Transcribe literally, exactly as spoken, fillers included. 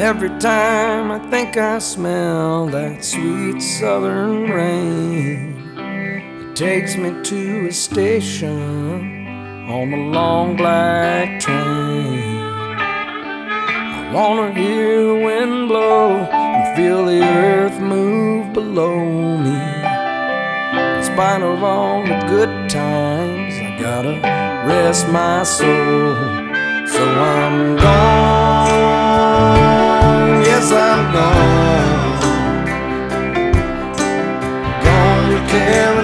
every time I think I smell that sweet southern rain, it takes me to a station on the long black train. I wanna hear the wind blow and feel the earth move below me. In spite of all the good times, I gotta rest my soul. So I'm gone, yes I'm gone, gone to Carolina.